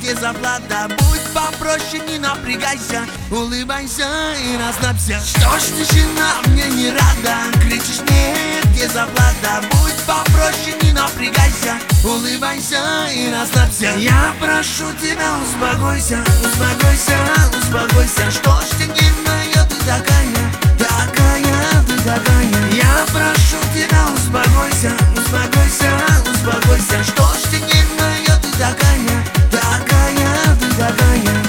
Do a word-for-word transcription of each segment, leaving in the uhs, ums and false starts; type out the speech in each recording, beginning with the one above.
где заплата. Будь попроще, не напрягайся, улыбайся и расслабься. Что ж тишина мне не рада, кричишь нет, где заплата. Будь попроще, не напрягайся, улыбайся и расслабься. Я прошу тебя, успокойся, успокойся, успокойся. Что ж ты нервная, ты такая, такая, ты такая. Я прошу тебя, успокойся, успокойся, успокойся. Что ж ты нервная, ты такая, такая, ты такая.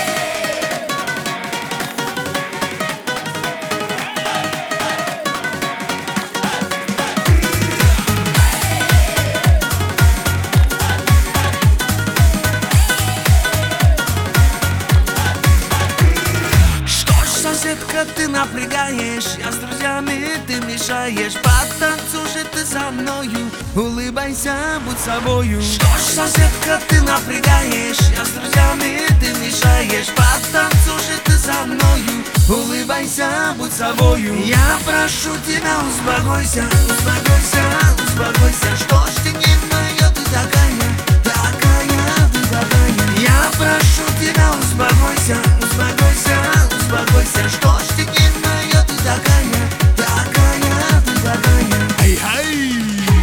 Соседка, ты напрягаешь, я с друзьями, ты мешаешь. Потанцуй же ты со мною, улыбайся, будь собою. Что ж, соседка, ты напрягаешь, я с друзьями, ты мешаешь. Потанцуй же ты со мною, улыбайся, будь собою. Я прошу тебя, успокойся, успокойся, успокойся. Что ж ты нервная, ты такая, такая, ты такая. Я прошу тебя, успокойся, успокойся, успокойся. Что ж ты нервная, ты такая, такая, ты такая. Ай-ай!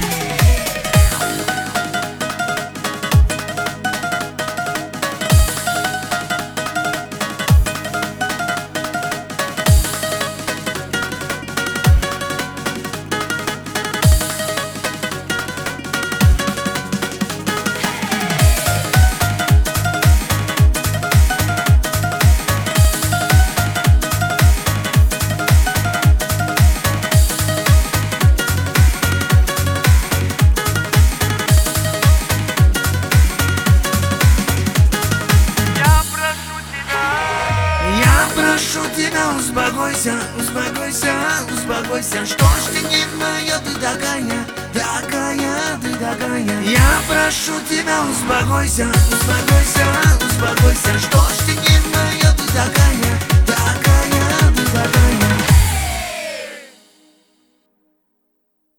Прошу тебя, успокойся, успокойся, успокойся. Что ж ты нервная, ты такая, такая, ты такая. Я прошу тебя, успокойся, успокойся, успокойся. Что ж ты нервная, ты такая,